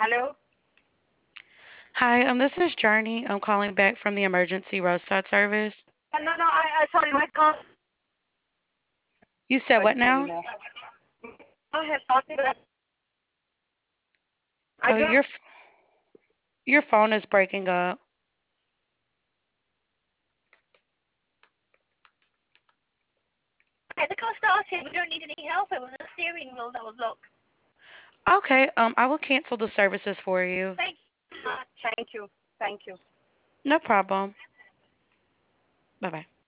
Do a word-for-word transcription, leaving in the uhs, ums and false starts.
Hello? Hi, um, this is Journey. I'm calling back from the emergency roadside service. Uh, no, no, I, I sorry, my call You said what working now? anymore. I have talked about. I Oh, don't. your f- your phone is breaking up. Okay, the car started. We don't need any help. It was a steering wheel that was locked. Okay, um, I will cancel the services for you. Thank you. Thank you. Thank you. No problem. Bye bye.